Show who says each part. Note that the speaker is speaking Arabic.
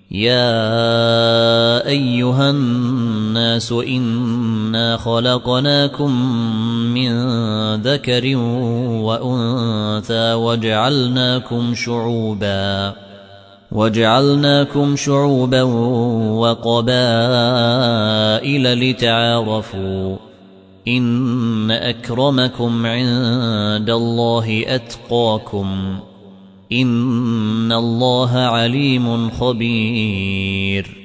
Speaker 1: يا أيها الناس إنا خلقناكم من ذكر وأنثى وجعلناكم شعوبا وقبائل لتعارفوا إن أكرمكم عند الله أتقاكم إن الله عليم خبير.